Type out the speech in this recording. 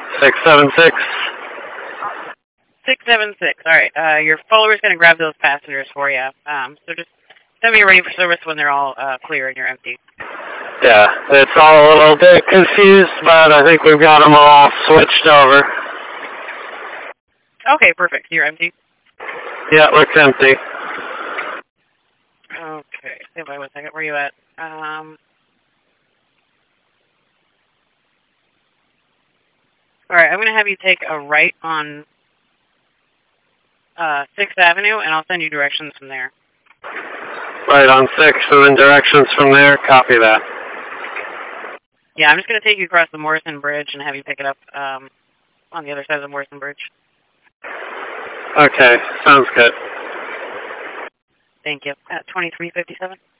676. 676. All right. Your follower's going to grab those passengers for you. So just send me ready for service when they're all clear and you're empty. Yeah, it's all a little bit confused, but I think we've got them all switched over. Okay, perfect. You're empty? Yeah, it looks empty. Okay. Stand by 1 second. Where are you at? All right, I'm going to have you take a right on 6th Avenue, and I'll send you directions from there. Right on 6th, and then directions from there. Copy that. Yeah, I'm just going to take you across the Morrison Bridge and have you pick it up on the other side of the Morrison Bridge. Okay, sounds good. Thank you. At 2357.